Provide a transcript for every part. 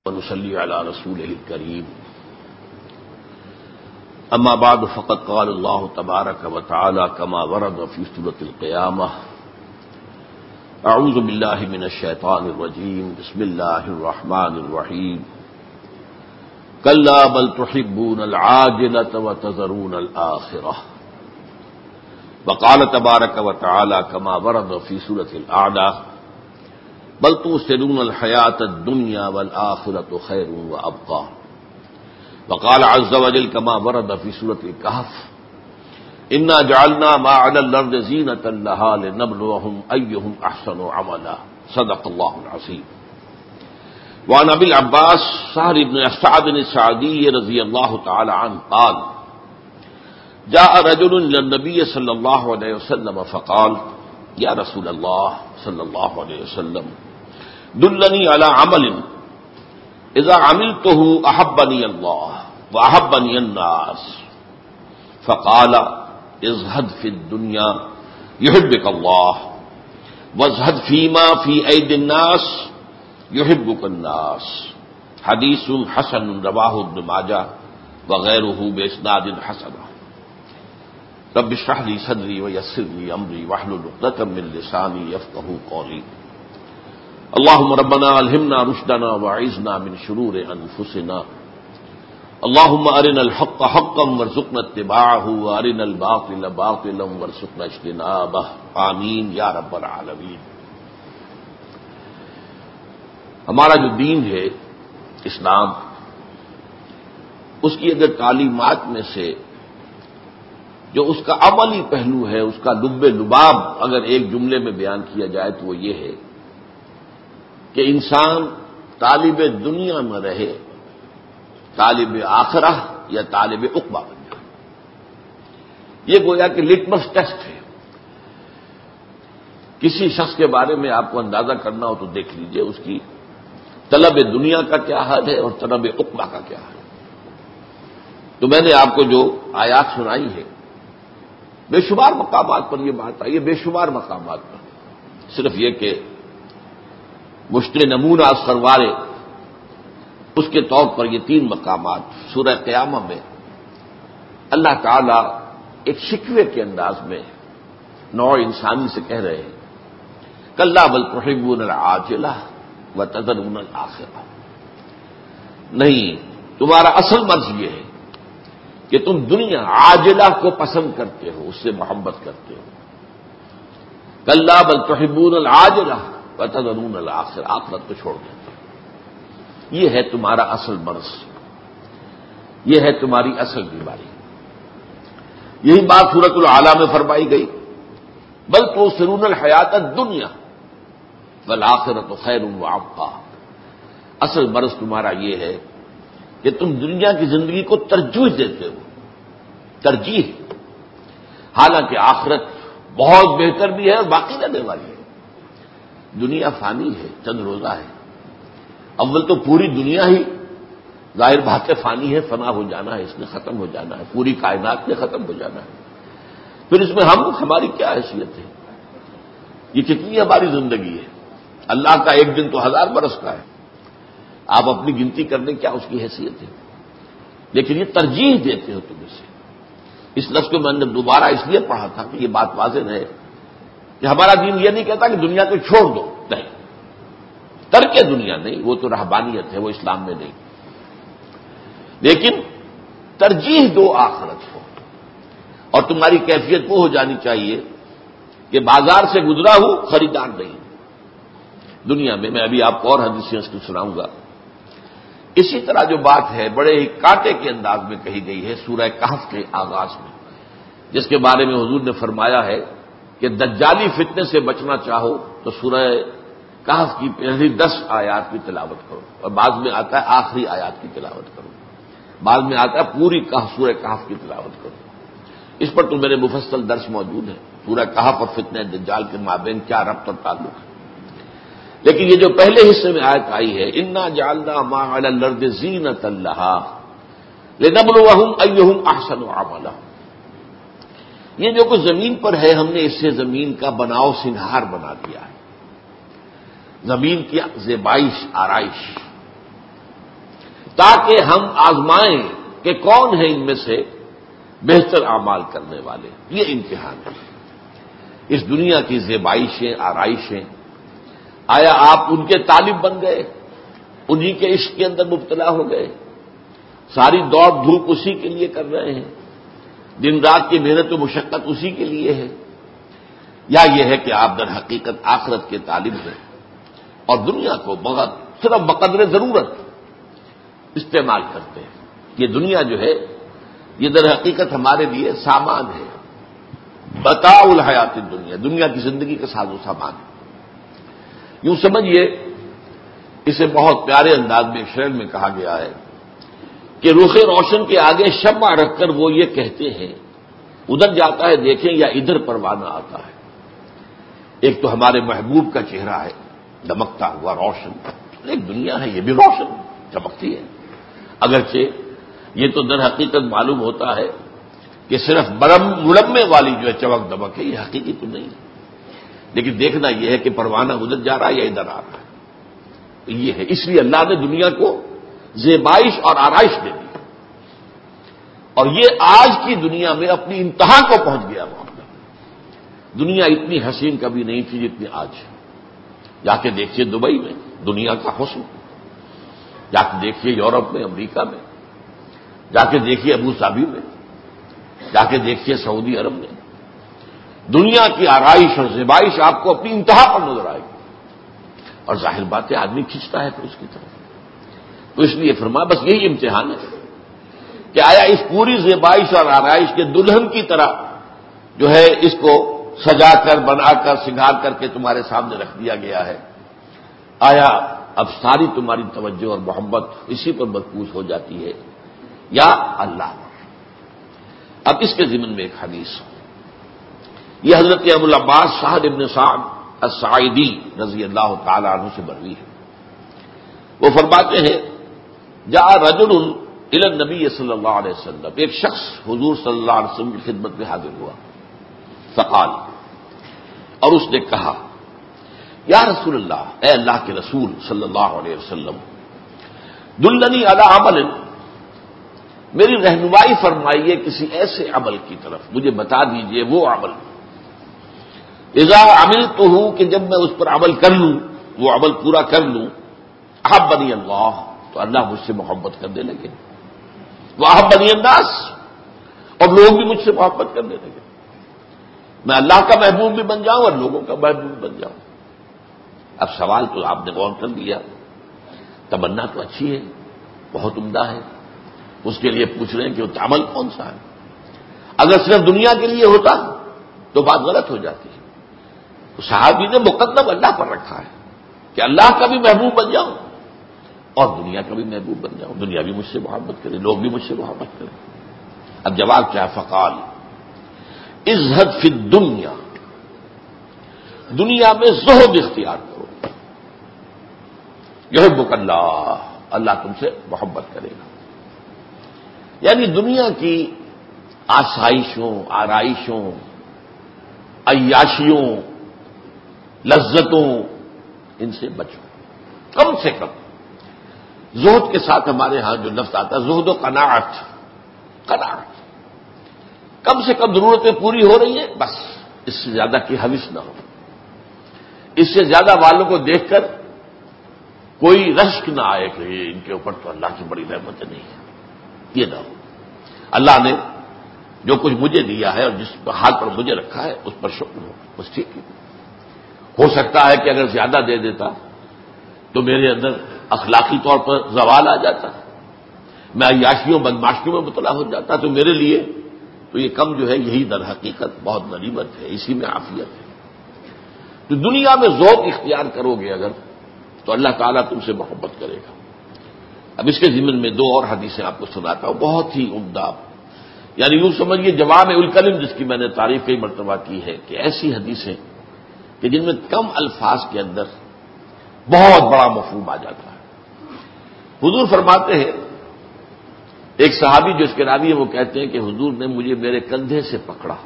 ونصلي على رسوله الكريم أما بعد فقد قال الله تبارك وتعالى كما ورد في سورة القيامة أعوذ بالله من الشيطان الرجيم بسم الله الرحمن الرحيم كلا بل تحبون العاجلة وتذرون الآخرة وقال تبارك وتعالى كما ورد في سورة الأعلى بل تؤثرون الحياة الدنيا والآخرة خير وأبقى وقال عز وجل كما ورد في سورة الكهف إنا جعلنا ما على الأرض زينة لها لنبلوهم أيهم أحسن عملا صدق الله العظيم. وعن أبي العباس سهل بن سعد الساعدي رضي الله تعالى عنه قال جاء رجل إلى النبي صلى الله عليه وسلم فقال يا رسول الله صلى الله عليه وسلم دلني على عمل اذا عملته احبني الله واحبني الناس فقال ازهد في الدنيا يحبك الله وازهد فيما في ايدي الناس يحبك الناس. حدیث حسن رواه ابن ماجہ وغیرہ باسناد حسن. رب اشرح لي صدري ويسر لي امري واحلل عقدة من لساني يفقهوا قولي. اللهم ربنا الهمنا رشدنا واعذنا من شرور انفسنا. اللهم ارنا الحق حقا وارزقنا اتباعه وارنا الباطل باطلا وارزقنا اجتنابه. آمین یا رب العالمین. ہمارا جو دین ہے اسلام، اس کی اگر تعلیمات میں سے جو اس کا عملی پہلو ہے، اس کا لب لباب اگر ایک جملے میں بیان کیا جائے تو وہ یہ ہے کہ انسان طالب دنیا میں رہے، طالب آخرہ یا طالب عقبہ بن جائے. یہ گویا کہ لٹمس ٹیسٹ ہے. کسی شخص کے بارے میں آپ کو اندازہ کرنا ہو تو دیکھ لیجئے اس کی طلب دنیا کا کیا حال ہے اور طلب عقبہ کا کیا حال ہے. تو میں نے آپ کو جو آیات سنائی ہے، بے شمار مقامات پر یہ بات آئی ہے، بے شمار مقامات پر. صرف یہ کہ مشتر نمونہ سروارے اس کے طور پر یہ 3 مقامات سورہ قیامہ میں اللہ تعالی ایک شکوے کے انداز میں نوع انسانی سے کہہ رہے ہیں کلا بل تحبون العاجلہ وتذرون الآخرہ. نہیں، تمہارا اصل مرض یہ ہے کہ تم دنیا عاجلہ کو پسند کرتے ہو، اس سے محبت کرتے ہو. کلا بل تحبون العاجلہ وتذرون الآخرہ، آخرت کو چھوڑ دیتے ہو. یہ ہے تمہارا اصل مرض، یہ ہے تمہاری اصل بیماری. یہی بات سورۃ الاعلیٰ میں فرمائی گئی بل تؤثرون الحیات الدنیا والآخرۃ خیر وابقیٰ. اصل مرض تمہارا یہ ہے کہ تم دنیا کی زندگی کو ترجیح دیتے ہو، ترجیح، حالانکہ آخرت بہت بہتر بھی ہے اور باقی رہنے والی ہے. دنیا فانی ہے، چند روزہ ہے. اول تو پوری دنیا ہی ظاہر بات ہے فانی ہے، فنا ہو جانا ہے، اس نے ختم ہو جانا ہے، پوری کائنات نے ختم ہو جانا ہے. پھر اس میں ہماری کیا حیثیت ہے؟ یہ کتنی ہماری زندگی ہے؟ اللہ کا ایک دن تو 1000 برس کا ہے. آپ اپنی گنتی کرنے کیا اس کی حیثیت ہے؟ لیکن یہ ترجیح دیتے ہو تم اسے. اس لفظ کو میں نے دوبارہ اس لیے پڑھا تھا کہ یہ بات واضح رہے کہ ہمارا دین یہ نہیں کہتا کہ دنیا کو چھوڑ دو، نہیں، ترک دنیا نہیں، وہ تو رہبانیت ہے، وہ اسلام میں نہیں. لیکن ترجیح دو آخرت کو، اور تمہاری کیفیت وہ ہو جانی چاہیے کہ بازار سے گزرا ہوں، خریدار نہیں. دنیا میں ابھی آپ کو اور حدیثیں اس کو سناؤں گا. اسی طرح جو بات ہے بڑے ہی کانٹے کے انداز میں کہی گئی ہے سورہ کہف کے آغاز میں، جس کے بارے میں حضور نے فرمایا ہے کہ دجالی فتنے سے بچنا چاہو تو سورہ کہف کی پہلی 10 آیات کی تلاوت کرو، اور بعد میں آتا ہے آخری آیات کی تلاوت کرو، بعد میں آتا ہے پوری سورہ کہف کی تلاوت کرو. اس پر تو میرے مفصل درس موجود ہے، سورہ کہف اور فتنہ دجال کے مابین کیا ربط اور تعلق ہے. لیکن یہ جو پہلے حصے میں آیت آئی ہے انا جعلنا ما علی الارض زینۃ لہا لنبلوہم ایہم احسن عملا، یہ جو کچھ زمین پر ہے ہم نے اس سے زمین کا بناؤ سنہار بنا دیا ہے، زمین کی زیبائش آرائش. تاکہ ہم آزمائیں کہ کون ہے ان میں سے بہتر اعمال کرنے والے. یہ امتحان ہے. اس دنیا کی زیبائشیں، آرائشیں، آیا آپ ان کے طالب بن گئے، انہی کے عشق کے اندر مبتلا ہو گئے، ساری دوڑ دھوپ اسی کے لیے کر رہے ہیں، دن رات کی محنت و مشقت اسی کے لیے ہے، یا یہ ہے کہ آپ در حقیقت آخرت کے طالب ہیں اور دنیا کو بہت صرف بقدر ضرورت استعمال کرتے ہیں. یہ دنیا جو ہے یہ در حقیقت ہمارے لیے سامان ہے، متاع الحیات الدنیا، دنیا کی زندگی کا ساز و سامان ہے. یوں سمجھیے، اسے بہت پیارے انداز میں شعر میں کہا گیا ہے کہ رخ روشن کے آگے شمع رکھ کر وہ یہ کہتے ہیں، ادھر جاتا ہے دیکھیں یا ادھر پروانہ آتا ہے. ایک تو ہمارے محبوب کا چہرہ ہے دمکتا ہوا روشن، ایک دنیا ہے یہ بھی روشن چمکتی ہے، اگرچہ یہ تو در حقیقت معلوم ہوتا ہے کہ صرف ملمے والی جو ہے چمک دمک ہے، یہ حقیقی تو نہیں ہے. لیکن دیکھنا یہ ہے کہ پروانہ ادھر جا رہا ہے یا ادھر آ رہا ہے. یہ ہے، اس لیے اللہ نے دنیا کو زیبائش اور آرائش دے دی، اور یہ آج کی دنیا میں اپنی انتہا کو پہنچ گیا معاملہ. دنیا اتنی حسین کبھی نہیں تھی جتنی آج. جا کے دیکھیے دبئی میں دنیا کا حسن، جا کے دیکھیے یورپ میں، امریکہ میں، جا کے دیکھیے ابو ظبی میں، جا کے دیکھیے سعودی عرب میں. دنیا کی آرائش اور زیبائش آپ کو اپنی انتہا پر نظر آئے گی، اور ظاہر بات ہے آدمی کھینچتا ہے پھر اس کی طرف. تو اس لیے فرمایا بس یہی امتحان ہے کہ آیا اس پوری زیبائش اور آرائش کے دلہن کی طرح جو ہے اس کو سجا کر، بنا کر، سنگار کر کے تمہارے سامنے رکھ دیا گیا ہے، آیا اب ساری تمہاری توجہ اور محبت اسی پر مرکوز ہو جاتی ہے یا اللہ پر؟ اب اس کے ضمن میں ایک حدیث، یہ حضرت ابو العباس سہل ابن سعد الساعدی رضی اللہ تعالی عنہ سے مروی ہے. وہ فرماتے ہیں جاء رجل الی النبی صلی اللہ علیہ وسلم، ایک شخص حضور صلی اللہ علیہ وسلم کی خدمت میں حاضر ہوا، فقال، اور اس نے کہا، یا رسول اللہ، اے اللہ کے رسول صلی اللہ علیہ وسلم، دلنی علی عمل، میری رہنمائی فرمائیے کسی ایسے عمل کی طرف، مجھے بتا دیجئے وہ عمل، اذا عملتہ، کہ جب میں اس پر عمل کر لوں، وہ عمل پورا کر لوں، احبنی اللہ، تو اللہ مجھ سے محبت کرنے لگے، واحبنی الناس، اور لوگ بھی مجھ سے محبت کرنے لگے، میں اللہ کا محبوب بھی بن جاؤں اور لوگوں کا محبوب بھی بن جاؤں. اب سوال تو آپ نے غور کر لیا، تمنا تو اچھی ہے، بہت عمدہ ہے، اس کے لیے پوچھ رہے ہیں کہ وہ عمل کون سا ہے. اگر صرف دنیا کے لیے ہوتا تو بات غلط ہو جاتی ہے. صحابی نے مقدم اللہ پر رکھا ہے کہ اللہ کا بھی محبوب بن جاؤں اور دنیا کا بھی محبوب بن جاؤں، دنیا بھی مجھ سے محبت کرے، لوگ بھی مجھ سے محبت کریں. اب جواب کیا ہے؟ فقال ازہد فی الدنیا، دنیا میں زہد اختیار کرو، یحبک اللہ، اللہ تم سے محبت کرے گا. یعنی دنیا کی آسائشوں، آرائشوں، عیاشیوں، لذتوں، ان سے بچو کم سے کم. زہد کے ساتھ ہمارے ہاں جو لفظ آتا ہے زہد و قناعت، قناعت، کم سے کم ضرورتیں پوری ہو رہی ہیں بس، اس سے زیادہ کی حوث نہ ہو، اس سے زیادہ والوں کو دیکھ کر کوئی رشک نہ آئے کہ ان کے اوپر تو اللہ کی بڑی رحمت نہیں ہے، یہ نہ ہو. اللہ نے جو کچھ مجھے دیا ہے اور جس حال پر مجھے رکھا ہے اس پر شکر ہو، بس ٹھیک ہے. ہو سکتا ہے کہ اگر زیادہ دے دیتا تو میرے اندر اخلاقی طور پر زوال آ جاتا، میں عیاشیوں بدماشیوں میں مبتلا ہو جاتا، تو میرے لیے تو یہ کم جو ہے یہی در حقیقت بہت غنیمت ہے، اسی میں عافیت ہے. تو دنیا میں ذوق اختیار کرو گے اگر تو اللہ تعالیٰ تم سے محبت کرے گا. اب اس کے ضمن میں دو اور حدیثیں آپ کو سناتا ہوں، بہت ہی عمدہ، یعنی یوں سمجھیے جوامع الکلم جس کی میں نے تعریف کئی مرتبہ کی ہے کہ ایسی حدیثیں کہ جن میں کم الفاظ کے اندر بہت بڑا مفہوم آ جاتا ہے. حضور فرماتے ہیں، ایک صحابی جو اس کے راوی ہیں وہ کہتے ہیں کہ حضور نے مجھے میرے کندھے سے پکڑا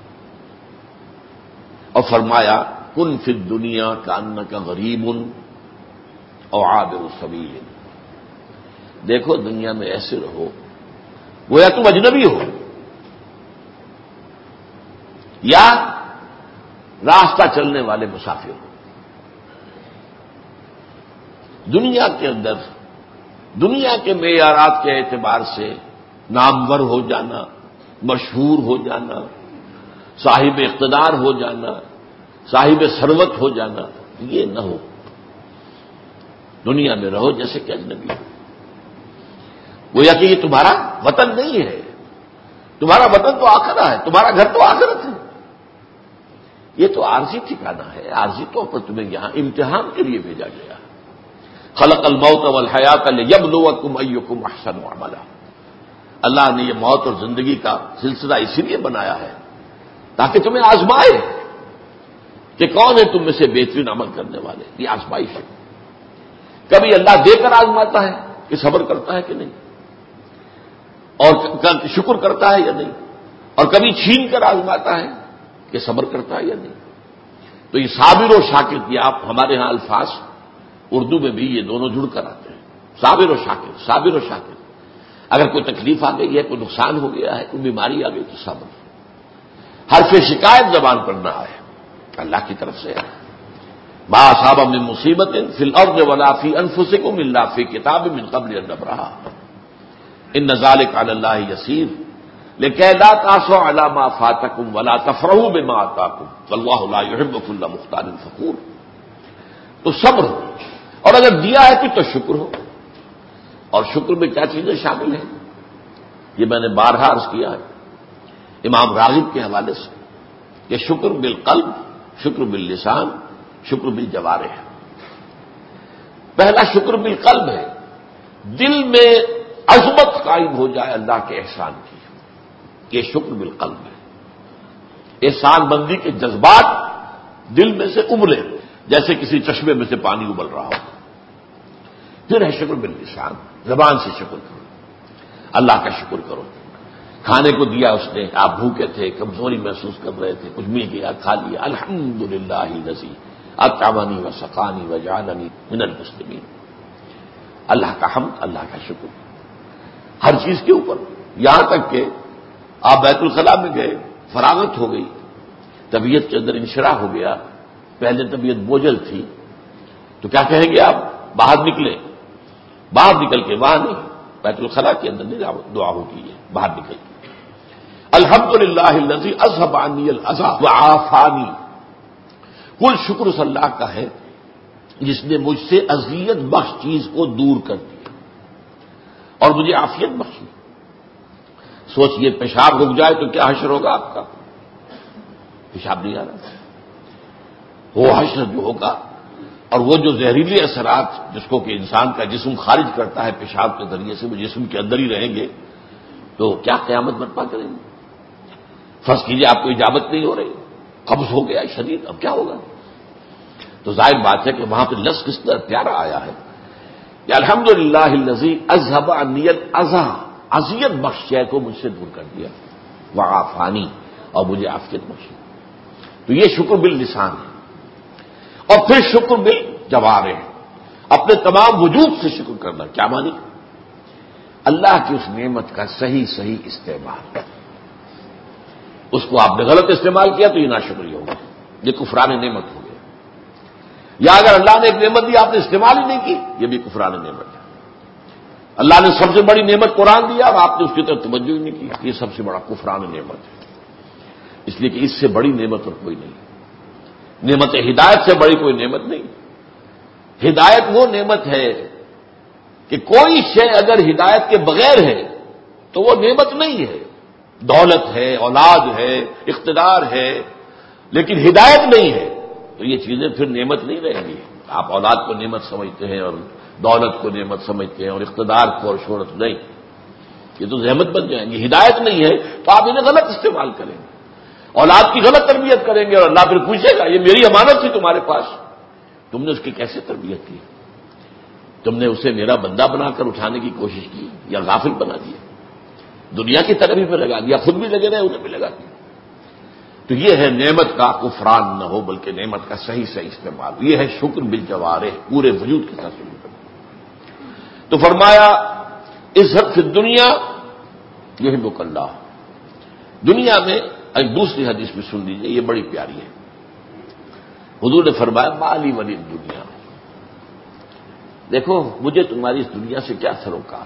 اور فرمایا کن فی الدنیا کانک غریب او عابر السبیل، دیکھو دنیا میں ایسے رہو گویا تم اجنبی ہو، یا راستہ چلنے والے مسافر ہو۔ دنیا کے اندر دنیا کے معیارات کے اعتبار سے نامور ہو جانا، مشہور ہو جانا، صاحب اقتدار ہو جانا، صاحب ثروت ہو جانا، یہ نہ ہو۔ دنیا میں رہو جیسے کہ اجنبی ہو، گویا کہ یہ تمہارا وطن نہیں ہے، تمہارا وطن تو آخرہ ہے، تمہارا گھر تو آخرت ہے۔ یہ تو عارضی ٹھکانہ ہے، عارضی طور پر تمہیں یہاں امتحان کے لیے بھیجا گیا۔ خلق الموت والحیات لیبلوکم ایکم احسن عملا، اللہ نے یہ موت اور زندگی کا سلسلہ اسی لیے بنایا ہے تاکہ تمہیں آزمائے کہ کون ہے تم میں سے بہترین عمل کرنے والے۔ یہ آزمائش ہے، کبھی اللہ دے کر آزماتا ہے کہ صبر کرتا ہے کہ نہیں، اور شکر کرتا ہے یا نہیں، اور کبھی چھین کر آزماتا ہے کہ صبر کرتا ہے یا نہیں۔ تو یہ صابر و شاکر کی آپ ہمارے ہاں الفاظ اردو میں بھی یہ دونوں جڑ کر آتے ہیں، صابر و شاکر، صابر و شاکر۔ اگر کوئی تکلیف آ گئی ہے، کوئی نقصان ہو گیا ہے، کوئی بیماری آ گئی تو صبر۔ حرف شکایت زبان پر نہ آئے، اللہ کی طرف سے ہے۔ ما اصاب من مصیبت فی الارض ولا فی انفسکم الا فی کتاب من قبل ان نبرأھا ان ذلک علی اللہ یسیر لکئی لا تأسوا علی ما فاتکم ولا تفرحوا بما آتاکم واللہ لا یحب کل مختال فخور۔ تو صبر ہو، اور اگر دیا ہے تو شکر ہو۔ اور شکر میں کیا چیزیں شامل ہیں یہ میں نے بارہا عرض کیا ہے امام راغب کے حوالے سے کہ شکر بالقلب، شکر باللسان، شکر بالجوارح۔ پہلا شکر بالقلب ہے، دل میں عظمت قائم ہو جائے اللہ کے احسان کی، یہ شکر بالقلب ہے۔ احسان بندی کے جذبات دل میں سے ابلے، جیسے کسی چشمے میں سے پانی ابل رہا ہو۔ پھر ہے شکر باللسان، زبان سے شکر کرو، اللہ کا شکر کرو۔ کھانے کو دیا اس نے، آپ بھوکے تھے، کمزوری محسوس کر رہے تھے، کچھ مل گیا کھا لیا، الحمدللہ الذی اطعمنی وسقانی وجعلنی من المسلمین۔ اللہ کا حمد، اللہ کا شکر ہر چیز کے اوپر، یہاں تک کہ آپ بیت الخلاء میں گئے، فراغت ہو گئی، طبیعت کے اندر انشراح ہو گیا، پہلے طبیعت بوجھل تھی، تو کیا کہیں گے آپ؟ باہر نکلے، باہر نکل کے وہاں نہیں، بیت الخلاء کے اندر نہیں دعا ہوتی ہے، باہر نکل کے الحمدللہ الذی اذھب عنی الاذی وعافانی۔ کل شکر اس اللہ کا ہے جس نے مجھ سے اذیت بخش چیز کو دور کر دیا اور مجھے عافیت بخشی۔ سوچئے پیشاب رک جائے تو کیا حشر ہوگا آپ کا؟ پیشاب نہیں آ رہا، وہ حشر جو ہوگا، اور وہ جو زہریلی اثرات جس کو کہ انسان کا جسم خارج کرتا ہے پیشاب کے ذریعے سے، وہ جسم کے اندر ہی رہیں گے، تو کیا قیامت برپا کریں گے؟ فرض کیجیے آپ کو اجابت نہیں ہو رہی، قبض ہو گیا شدید، اب کیا ہوگا؟ تو ظاہر بات ہے کہ وہاں پہ لفظ کس طرح پیارا آیا ہے کہ الحمدللہ الذی اذھب عنی الاذی، اذیت بخش شے کو مجھ سے دور کر دیا، وعافانی، اور مجھے عافیت بخشی۔ تو یہ شکر باللسان ہے۔ اور پھر شکر بالجوارح، اپنے تمام وجود سے شکر کرنا۔ کیا مانی؟ اللہ کی اس نعمت کا صحیح استعمال۔ اس کو آپ نے غلط استعمال کیا تو یہ ناشکری ہوگا، یہ کفران نعمت ہو گیا۔ یا اگر اللہ نے ایک نعمت دی آپ نے استعمال ہی نہیں کی، یہ بھی کفران نعمت ہے۔ اللہ نے سب سے بڑی نعمت قرآن دیا اور آپ نے اس کی طرف توجہ ہی نہیں کی، یہ سب سے بڑا کفران نعمت ہے۔ اس لیے کہ اس سے بڑی نعمت اور کوئی نہیں، نعمت ہدایت سے بڑی کوئی نعمت نہیں۔ ہدایت وہ نعمت ہے کہ کوئی شے اگر ہدایت کے بغیر ہے تو وہ نعمت نہیں ہے۔ دولت ہے، اولاد ہے، اقتدار ہے، لیکن ہدایت نہیں ہے تو یہ چیزیں پھر نعمت نہیں رہیں گی۔ آپ اولاد کو نعمت سمجھتے ہیں اور دولت کو نعمت سمجھتے ہیں اور اقتدار کو اور شہرت نہیں، یہ تو زحمت بن جائیں گی۔ ہدایت نہیں ہے تو آپ انہیں غلط استعمال کریں گے، اولاد کی غلط تربیت کریں گے، اور اللہ پھر پوچھے گا یہ میری امانت تھی تمہارے پاس، تم نے اس کی کیسے تربیت کی؟ تم نے اسے میرا بندہ بنا کر اٹھانے کی کوشش کی یا غافل بنا دیا، دنیا کی تربیت پہ لگا دیا، خود بھی لگے رہے انہیں بھی لگا دیا۔ تو یہ ہے نعمت کا کفران نہ ہو بلکہ نعمت کا صحیح استعمال، یہ ہے شکر بالجوارح، پورے وجود کے ساتھ شکر کرنا۔ تو فرمایا عزت فی الدنیا یحبک اللہ. دنیا میں ایک دوسری حدیث بھی سن لیجیے، یہ بڑی پیاری ہے. حضور نے فرمایا مالی ولی دنیا، دیکھو مجھے تمہاری اس دنیا سے کیا سروکار.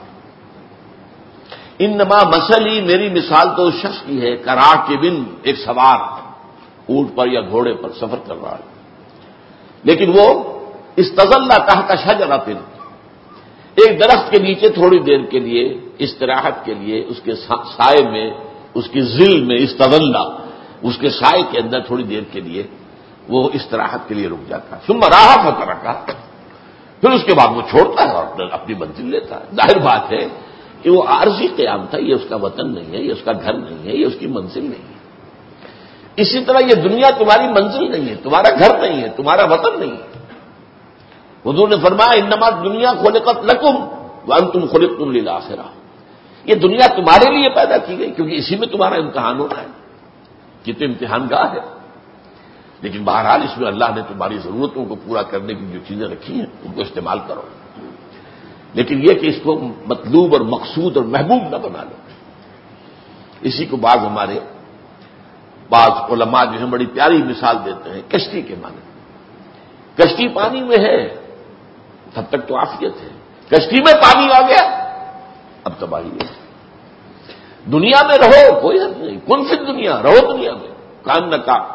انما مثلی، میری مثال تو اس شخص کی ہے کراکبن، ایک سوار اونٹ پر یا گھوڑے پر سفر کر رہا ہے، لیکن وہ استظل تحت شجرۃ، ایک درخت کے نیچے تھوڑی دیر کے لیے استراحت کے لیے اس کے سائے میں، اس کی ظل میں، استظل اس کے سائے کے اندر تھوڑی دیر کے لیے وہ استراحت کے لیے رک جاتا ہے. ثم راح فترکہ، پھر اس کے بعد وہ چھوڑتا ہے اور اپنی منزل لیتا ہے. ظاہر بات ہے کہ وہ عارضی قیام تھا، یہ اس کا وطن نہیں ہے، یہ اس کا گھر نہیں ہے، یہ اس کی منزل نہیں ہے. اسی طرح یہ دنیا تمہاری منزل نہیں ہے، تمہارا گھر نہیں ہے، تمہارا وطن نہیں ہے. حضور نے فرمایا انما دنیا خلقت لکم وانتم خلقتم للآخرہ، یہ دنیا تمہارے لیے پیدا کی گئی کیونکہ اسی میں تمہارا امتحان ہونا ہے. یہ تو امتحان گاہ ہے. لیکن بہرحال اس میں اللہ نے تمہاری ضرورتوں کو پورا کرنے کی جو چیزیں رکھی ہیں ان کو استعمال کرو، لیکن یہ کہ اس کو مطلوب اور مقصود اور محبوب نہ بنا لو. اسی کو ہمارے بعض علماء جو ہیں بڑی پیاری مثال دیتے ہیں کشتی کے معنی. کشتی پانی میں ہے تب تک تو عافیت ہے، کشتی میں پانی آ گیا اب تباہی ہے. دنیا میں رہو کوئی حد نہیں، کن فی دنیا، رہو دنیا میں، کان نہ کا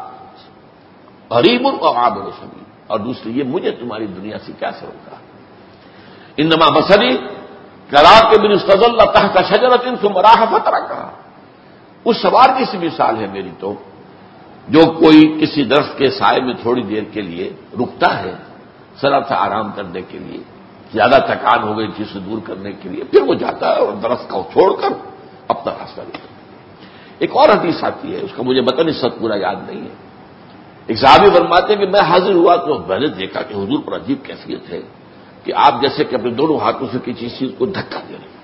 غریب اور عابر سبیل. اور دوسری یہ مجھے تمہاری دنیا سے کیا سروکار. انما مثلی کراکبن استظل تحت شجرۃ ثم راح فترکہ، اس سوار کی سی مثال ہے میری تو جو کوئی کسی درخت کے سائے میں تھوڑی دیر کے لیے رکتا ہے ذرا سا آرام کرنے کے لیے، زیادہ تھکان ہو گئی چیز سے دور کرنے کے لیے، پھر وہ جاتا ہے اور درخت کو چھوڑ کر اپنا راستہ لیتا ہے. ایک اور حدیث آتی ہے، اس کا مجھے متن اس وقت پورا یاد نہیں ہے. ایک صحابی فرماتے ہیں کہ میں حاضر ہوا تو میں نے دیکھا کہ حضور پر عجیب کیفیت ہے کہ آپ جیسے کہ اپنے دونوں ہاتھوں سے کسی چیز کو دھکا دے رہے ہیں.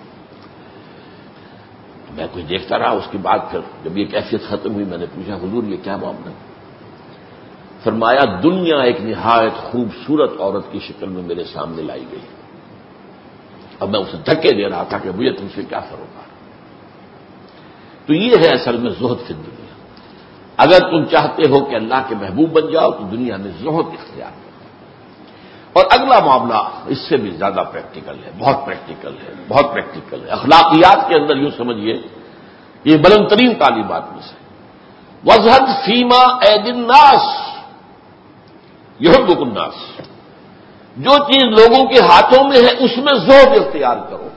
میں کچھ دیکھتا رہا. اس کے بعد پھر جب یہ کیفیت ختم ہوئی میں نے پوچھا حضور یہ کیا معاملہ ہے؟ فرمایا دنیا ایک نہایت خوبصورت عورت کی شکل میں میرے سامنے لائی گئی، اب میں اسے دھکے دے رہا تھا کہ مجھے تم سے کیا سروکار. تو یہ ہے اصل میں زہد فی الدنیا. اگر تم چاہتے ہو کہ اللہ کے محبوب بن جاؤ تو دنیا میں زہد اختیار کرو. اور اگلا معاملہ اس سے بھی زیادہ پریکٹیکل ہے، بہت پریکٹیکل ہے، بہت پریکٹیکل ہے. اخلاقیات کے اندر یوں سمجھیے یہ بلند ترین تعلیمات میں سے وزہد فیما ایدی الناس یحبک الناس، جو چیز لوگوں کے ہاتھوں میں ہے اس میں زہد اختیار کرو.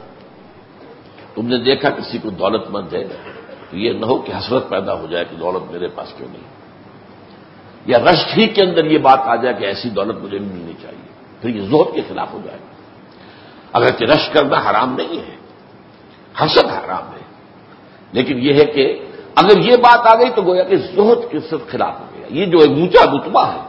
تم نے دیکھا کسی کو دولت مند ہے تو یہ نہ ہو کہ حسرت پیدا ہو جائے کہ دولت میرے پاس کیوں نہیں، یا رشک ہی کے اندر یہ بات آ جائے کہ ایسی دولت مجھے بھی ملنی چاہیے، پھر یہ زہد کے خلاف ہو جائے گا. اگرچہ رشک کرنا حرام نہیں ہے، حسد حرام ہے، لیکن یہ ہے کہ اگر یہ بات آ گئی تو گویا کہ زہد کے صرف خلاف ہو گیا. یہ جو ایک اونچا رتبہ ہے،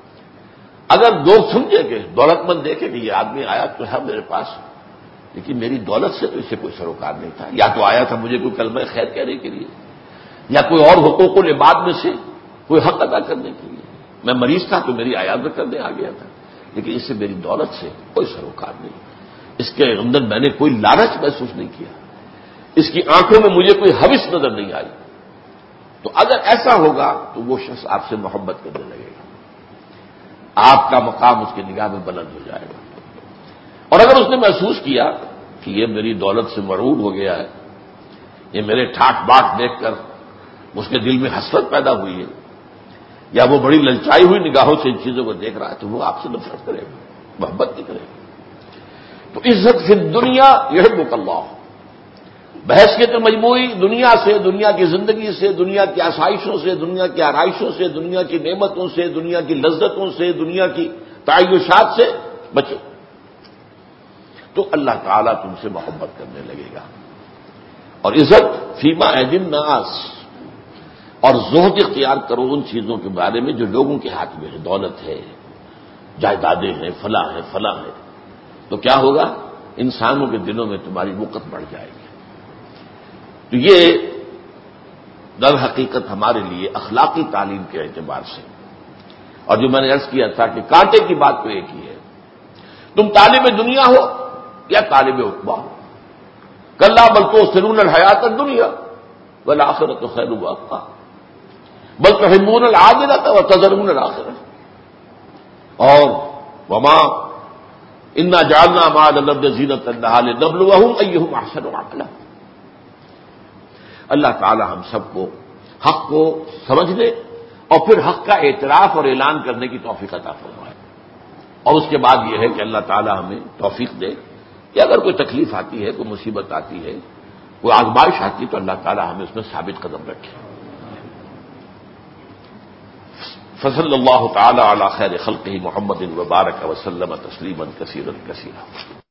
اگر لوگ سمجھے کہ دولت مند دیکھے کہ یہ آدمی آیا تو ہے میرے پاس لیکن میری دولت سے تو اسے کوئی سروکار نہیں تھا، یا تو آیا تھا مجھے کوئی کلمہ خیر کہنے کے لیے یا کوئی اور حقوق العباد میں سے کوئی حق ادا کرنے کے لیے. میں مریض تھا تو میری عیادت کرنے آ گیا تھا، لیکن اس سے میری دولت سے کوئی سروکار نہیں. اس کے اندر میں نے کوئی لالچ محسوس نہیں کیا، اس کی آنکھوں میں مجھے کوئی حوث نظر نہیں آئی. تو اگر ایسا ہوگا تو وہ شخص آپ سے محبت کرنے لگے گا، آپ کا مقام اس کی نگاہ میں بلند ہو جائے گا. اور اگر اس نے محسوس کیا کہ یہ میری دولت سے مرعوب ہو گیا ہے، یہ میرے ٹھاٹ باٹ دیکھ کر اس کے دل میں حسرت پیدا ہوئی ہے، یا وہ بڑی للچائی ہوئی نگاہوں سے ان چیزوں کو دیکھ رہا ہے، تو وہ آپ سے نفرت کرے گا، محبت نہیں کرے گا. تو عزت فی الدنیا یحبک اللہ. بحث کے تو مجموعی دنیا سے، دنیا کی زندگی سے، دنیا کی آسائشوں سے، دنیا کی آرائشوں سے، دنیا کی نعمتوں سے، دنیا کی لذتوں سے، دنیا کی تعیشات سے بچو تو اللہ تعالیٰ تم سے محبت کرنے لگے گا. اور عزت فیما ایدی الناس، اور زہد اختیار کرو ان چیزوں کے بارے میں جو لوگوں کے ہاتھ میں ہے، دولت ہے، جائیدادیں ہیں، فلاں ہے، فلاں ہے. تو کیا ہوگا؟ انسانوں کے دلوں میں تمہاری وقت بڑھ جائے گی. تو یہ در حقیقت ہمارے لیے اخلاقی تعلیم کے اعتبار سے، اور جو میں نے عرض کیا تھا کہ کانٹے کی بات تو ایک ہی ہے، تم طالب دنیا ہو یا طالب عقبہ ہو. کلا بل تؤثرون الحیات الدنیا والآخرۃ خیر وابقیٰ بل تحبون العاجلۃ وتذرون الآخرۃ اور وما انا جعلنا ما علی الارض زینۃ لها لنبلوہم ایہم احسن عملا۔ اللہ تعالی ہم سب کو حق کو سمجھنے اور پھر حق کا اعتراف اور اعلان کرنے کی توفیق عطا فرمائے، اور اس کے بعد یہ ہے کہ اللہ تعالی ہمیں توفیق دے کہ اگر کوئی تکلیف آتی ہے، کوئی مصیبت آتی ہے، کوئی آزمائش آتی ہے تو اللہ تعالی ہمیں اس میں ثابت قدم رکھے۔ فصلی اللہ تعالی علی خیر خلقہ محمد وبارک وسلم تسلیما کثیرا کثیرا۔